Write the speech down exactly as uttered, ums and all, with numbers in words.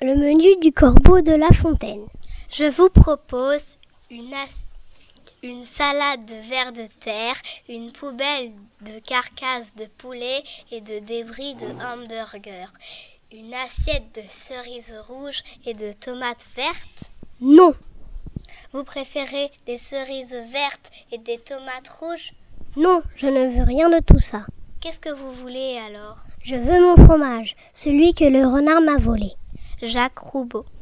le menu du corbeau de La Fontaine. Je vous propose une, as- une salade de vers de terre, une poubelle de carcasses de poulet et de débris de hamburger, une assiette de cerises rouges et de tomates vertes. Non. Vous préférez des cerises vertes et des tomates rouges? Non, je ne veux rien de tout ça. Qu'est-ce que vous voulez alors? Je veux mon fromage, celui que le renard m'a volé. Jacques Roubaud.